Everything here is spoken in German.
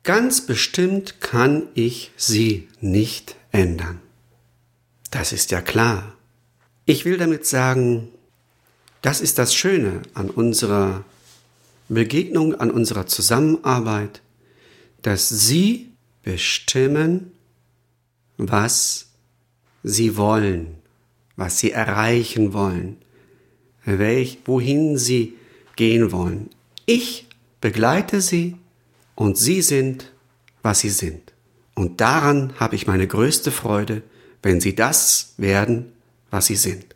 Ganz bestimmt kann ich sie nicht ändern. Das ist ja klar. Ich will damit sagen, das ist das Schöne an unserer Begegnung, an unserer Zusammenarbeit, dass Sie bestimmen, was Sie wollen, was Sie erreichen wollen, wohin Sie gehen wollen. Ich begleite Sie und Sie sind, was Sie sind. Und daran habe ich meine größte Freude, wenn Sie das werden, was Sie sind.